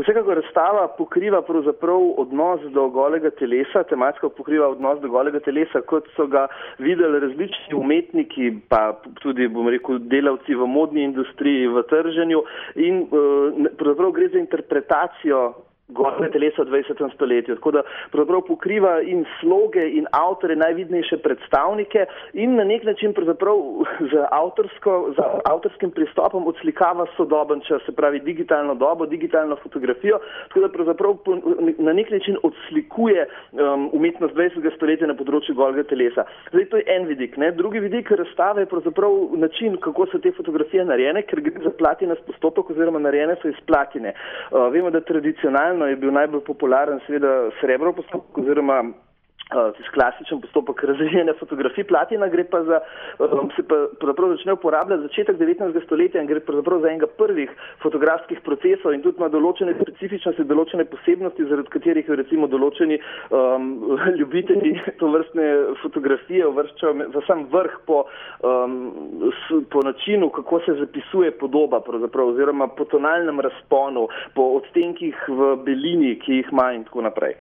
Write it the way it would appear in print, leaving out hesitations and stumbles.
Vsekakor razstava pokriva pravzaprav odnos do golega telesa, tematsko pokriva odnos do golega telesa, kot so ga videli različni umetniki, pa tudi, bom rekel, delavci v modni industriji, v trženju in pravzaprav gre za interpretacijo golega telesa v 20. stoletju. Tako da pravzaprav pokriva in sloge in avtore, najvidnejše predstavnike in na nek način pravzaprav z avtorskim pristopom odslikava sodoben čas, se pravi digitalno dobo, digitalno fotografijo, tako da pravzaprav na nek način odslikuje umetnost 20. stoletja na področju golega telesa. Zdaj, to je en vidik. Drugi vidik razstave je pravzaprav način, kako so te fotografije narejene, ker gre za platinast postopek oziroma narejene so iz platine. Vemo, da tradicionalno je bil najbolj popularen seveda srebrov postopek oziroma klasičen postopek razvijanja fotografij. Platina gre pa se pravzaprav začne uporabljati začetek 19. stoletja in gre pravzaprav za enega prvih fotografskih procesov in tudi ima določene specifičnosti, določene posebnosti, zaradi katerih recimo določeni ljubitelji tovrstne fotografije uvrščajo v sam vrh po načinu, kako se zapisuje podoba pravzaprav oziroma po tonalnem razponu, po odtenkih v belini, ki jih ima in tako naprej.